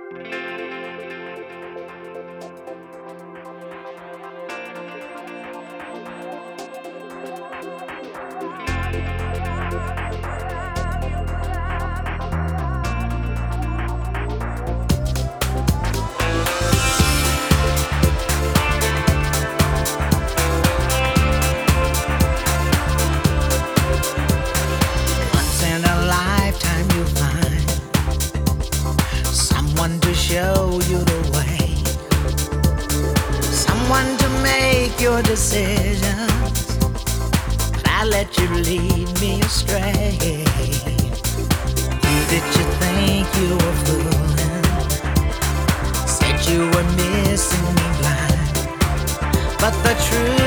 Once in a lifetime you find someone to show you the way, someone to make your decisions, but I let you lead me astray. Who did you think you were fooling? Said you were missing me blind, but the truth